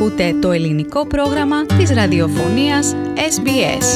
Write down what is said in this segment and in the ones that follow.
Ακούτε το ελληνικό πρόγραμμα της ραδιοφωνίας SBS.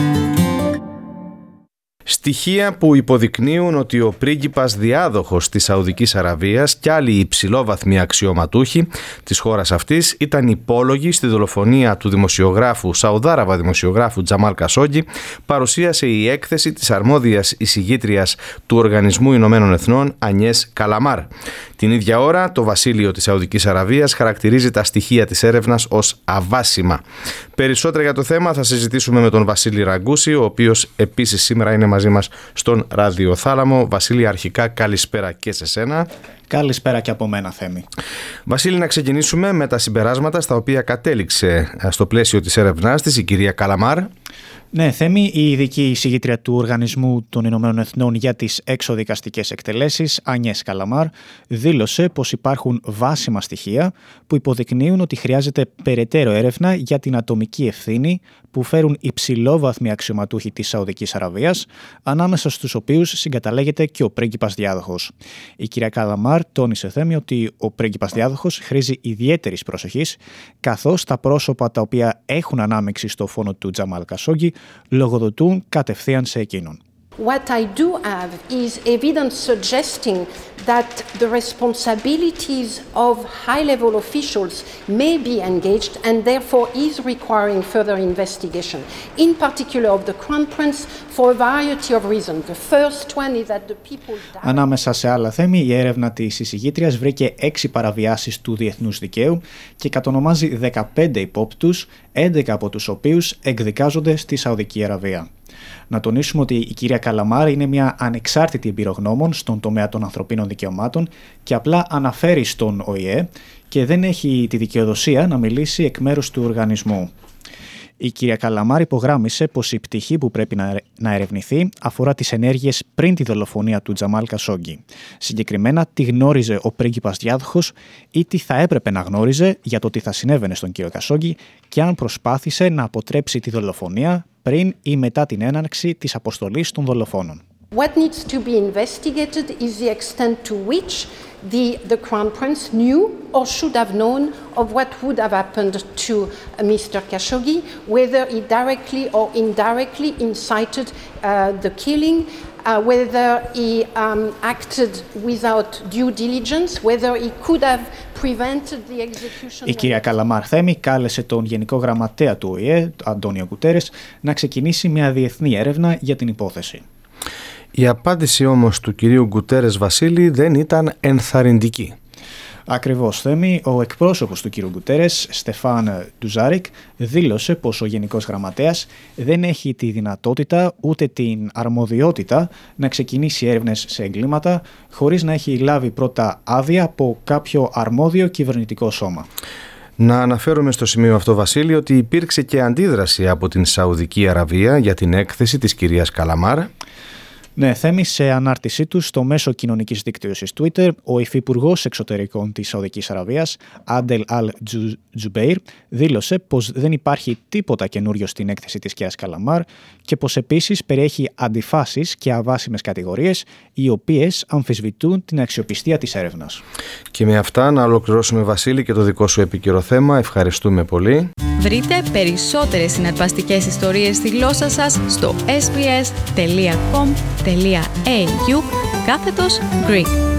Στοιχεία που υποδεικνύουν ότι ο πρίγκιπας διάδοχος της Σαουδικής Αραβίας και άλλοι υψηλόβαθμοι αξιωματούχοι της χώρας αυτής ήταν υπόλογοι στη δολοφονία του Σαουδάραβα δημοσιογράφου Τζαμάλ Κασόγκι, παρουσίασε η έκθεση της αρμόδιας εισηγήτριας του Οργανισμού Ηνωμένων Εθνών Ανιές Καλαμάρ. Την ίδια ώρα, το Βασίλειο της Σαουδικής Αραβίας χαρακτηρίζει τα στοιχεία της έρευνας ως αβάσιμα. Περισσότερα για το θέμα θα συζητήσουμε με τον Βασίλη Ραγκούση, ο οποίος επίσης σήμερα είναι μαζί μας στον ραδιοθάλαμο. Βασίλη, αρχικά καλησπέρα και σε σένα. Καλησπέρα και από μένα, Θέμη. Βασίλη, να ξεκινήσουμε με τα συμπεράσματα στα οποία κατέληξε στο πλαίσιο της έρευνάς της η κυρία Καλαμάρ. Ναι, Θέμη, η ειδική εισηγήτρια του Οργανισμού των Ηνωμένων Εθνών για τις εξωδικαστικές εκτελέσεις, Ανιές Καλαμάρ, δήλωσε πως υπάρχουν βάσιμα στοιχεία που υποδεικνύουν ότι χρειάζεται περαιτέρω έρευνα για την ατομική ευθύνη που φέρουν υψηλόβαθμοι αξιωματούχοι της Σαουδικής Αραβίας, ανάμεσα στους οποίους συγκαταλέγεται και ο πρίγκιπας διάδοχος. Η κυρία Καλαμάρ τόνισε, Θέμη, ότι ο πρίγκιπας διάδοχος χρήζει ιδιαίτερης προσοχής, καθώς τα πρόσωπα τα οποία έχουν ανάμειξη στο φόνο του Τζαμάλ Κασόγκι λογοδοτούν κατευθείαν σε εκείνον. What I do have is evidence suggesting that the responsibilities of high-level officials may be engaged and therefore is requiring further investigation, in particular of the Crown Prince, for a variety of reasons. The first one is that the people... Ανάμεσα σε άλλα θέμη, η έρευνα της εισηγήτριας βρήκε 6 παραβιάσεις του διεθνούς δικαίου και κατονομάζει 15 υπόπτους, 11 από τους οποίους εκδικάζονται στη Σαουδική Αραβία. Να τονίσουμε ότι η κυρία Καλαμάρ είναι μια ανεξάρτητη εμπειρογνώμων στον τομέα των ανθρωπίνων δικαιωμάτων και απλά αναφέρει στον ΟΗΕ και δεν έχει τη δικαιοδοσία να μιλήσει εκ μέρους του οργανισμού. Η κυρία Καλαμάρ υπογράμμισε πως η πτυχή που πρέπει να ερευνηθεί αφορά τις ενέργειες πριν τη δολοφονία του Τζαμάλ Κασόγκι. Συγκεκριμένα, τι γνώριζε ο πρίγκιπας διάδοχος ή τι θα έπρεπε να γνώριζε για το τι θα συνέβαινε στον κύριο Κασόγκι και αν προσπάθησε να αποτρέψει τη δολοφονία πριν ή μετά την έναρξη της αποστολής των δολοφόνων. What needs to be investigated is the extent to which the Crown Prince knew or should have known of what would have happened to Mr. Khashoggi, whether he directly or indirectly incited the killing, whether he acted without due diligence, whether he could have prevented the execution. Η κυρία Καλαμάρ, Θέμη, κάλεσε τον Γενικό Γραμματέα του ΟΗΕ, Αντώνιο Γκουτέρες, να ξεκινήσει μια διεθνή έρευνα για την υπόθεση. Η απάντηση όμως του κυρίου Γκουτέρες, Βασίλη, δεν ήταν ενθαρρυντική. Ακριβώς, Θέμη, ο εκπρόσωπος του κύριου Γκουτέρες, Στεφάν Ντουζάρικ, δήλωσε πως ο Γενικός Γραμματέας δεν έχει τη δυνατότητα ούτε την αρμοδιότητα να ξεκινήσει έρευνες σε εγκλήματα χωρίς να έχει λάβει πρώτα άδεια από κάποιο αρμόδιο κυβερνητικό σώμα. Να αναφέρουμε στο σημείο αυτό, Βασίλη, ότι υπήρξε και αντίδραση από την Σαουδική Αραβία για την έκθεση της κυρίας Καλαμάρ. Ναι, Θέμη, σε ανάρτησή του στο μέσο κοινωνικής δικτύωσης Twitter, ο υφυπουργός εξωτερικών της Σαουδικής Αραβίας, Άντελ Αλ Τζουμπέιρ, δήλωσε πως δεν υπάρχει τίποτα καινούριο στην έκθεση της κυρίας Καλαμάρ και πως επίσης περιέχει αντιφάσεις και αβάσιμες κατηγορίες, οι οποίες αμφισβητούν την αξιοπιστία της έρευνας. Και με αυτά να ολοκληρώσουμε, Βασίλη, και το δικό σου επίκαιρο θέμα. Ευχαριστούμε πολύ. Βρείτε περισσότερες συναρπαστικές ιστορίες στη γλώσσα σας στο sbs.com.au/Greek.